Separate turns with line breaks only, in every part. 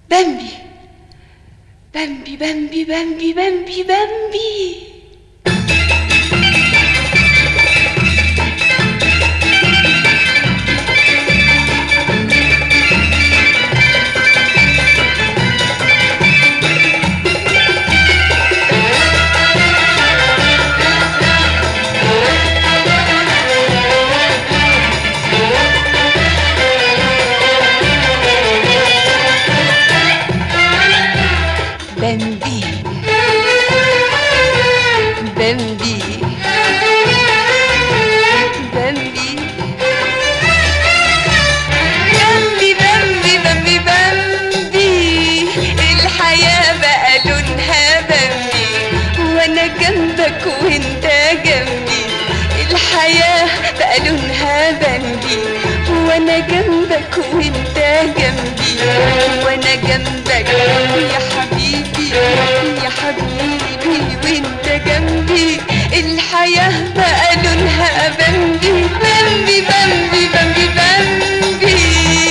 بامبي بامبي بامبي بامبي بامبي بامبي. بامبي بامبي بامبي بامبي بامبي بامبي بامبي. الحياة بقى لونها بامبي وانا جنبك وانت جنبي. الحياة بقى لونها بامبي وانا جنبك وانت جنبي. وانا جنبك يا حبيبي يا حبيبي وانت جنبي. الحياة بقى لونها بامبي بامبي بامبي بامبي بامبي.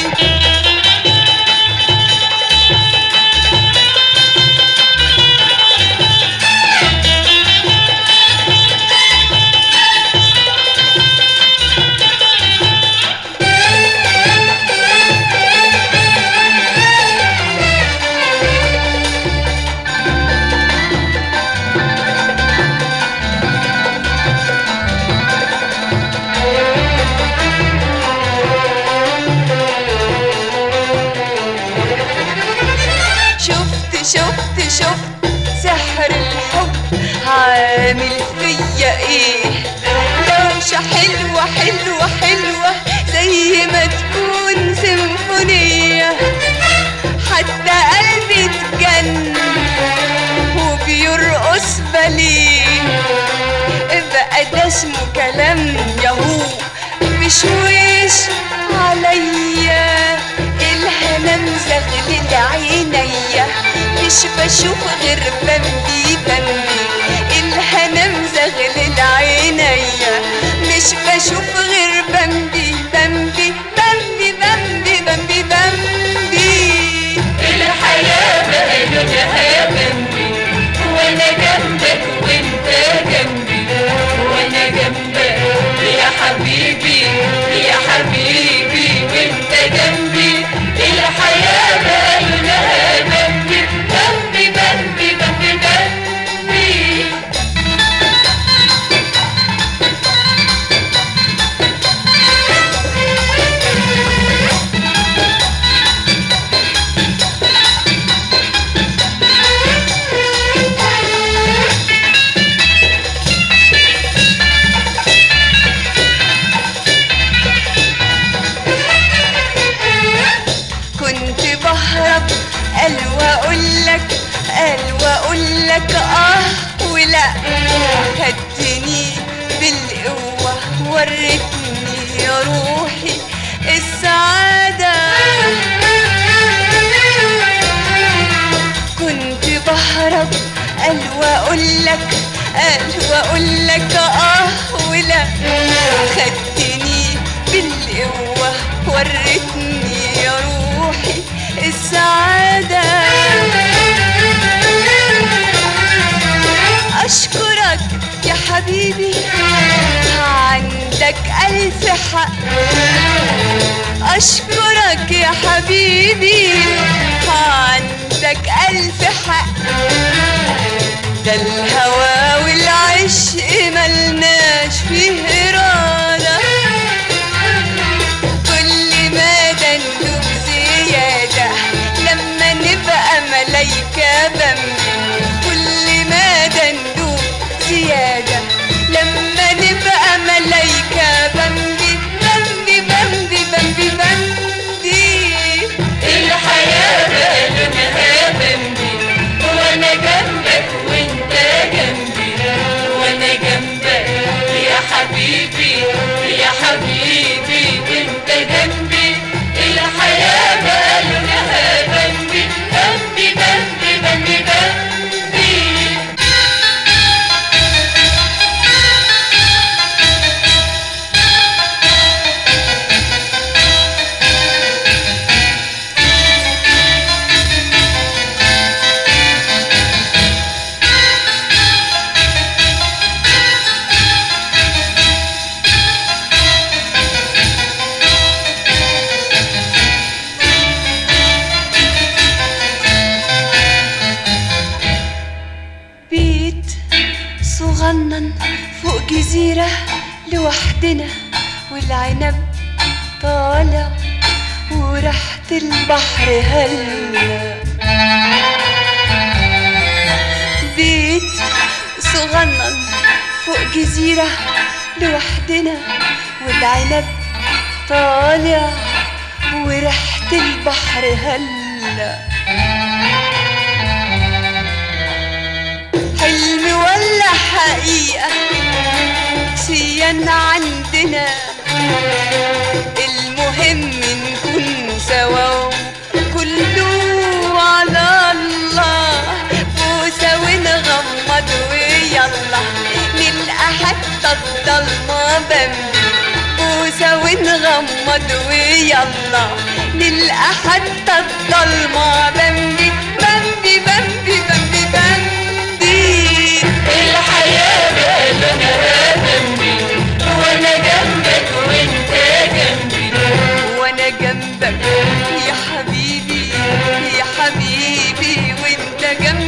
شفت سحر الحب عامل فيا ايه. دوشة حلوة حلوة حلوة زي ما تكون سيمفونية. حتى قلبي اتجن وبيرقص باليه. بقى ده اسمه كلام ياهو بشويش عليا. الهنا مزغلل عينيا مش بشوف غير بامبي بامبي. الهنا مزغلل عينيا مش بشوف غير بامبي بامبي بامبي بامبي بامبي بامبي.
الحياة بقى لونها بامبي وانا جنبك وانت جنبي. وانا جنبك يا حبيبي يا حبيبي وانت جنبي. الحياة بقى لونها بامبي بامبي بامبي بامبي بامبي.
كنت بهرب قال واقولك ولا. خدتني بالقوة وريتني يا روحي السعادة. كنت بهرب قال واقولك ولا. خدتني بالقوة وريتني يا روحي السعادة. أشكرك يا حبيبي عندك ألف حق. أشكرك يا حبيبي عندك ألف حق. ده الهوى والعشق ملناش فيه إرادة. كل ما ندوب زيادة لما نبقى ملايكة بامبي. كل ما ندوب زيادة لما نبقى ملايكة بامبي بامبي بامبي بامبي بامبي.
الحياة بقى لونها بامبي وانا جنبك وانت جنبي. وانا جنبك يا حبيبي
وريحة البحر هلا. بيت صغنن فوق جزيرة لوحدنا، والعنب طالع وريحة البحر هلا. حلم ولا حقيقة سيان عندنا، المهم نكون سوا كله على الله. بوسة ونغمض ويلا نلقى حتى الضلمة بمبي. بوسة ونغمض ويلا نلقى حتى الضلمة بمبي بمبي بمبي بمبي بمبي.
الحياة بقلبها بمبي، وانا جنبك وانت جنبي.
وانا جنبك يا حبيبي يا حبيبي وانت جنبي.